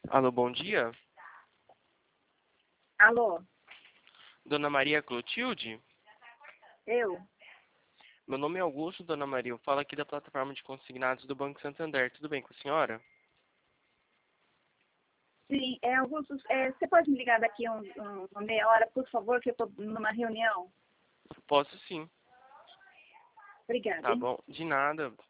Alô, bom dia. Alô, Dona Maria Clotilde? eu? Meu nome é Augusto, Dona Maria. Eu falo aqui da plataforma de consignados do Banco Santander. Tudo bem com a senhora? Sim, Augusto, você pode me ligar daqui uma meia hora, por favor, que eu estou numa reunião? Posso sim. Obrigada, Tá hein? bom. De nada.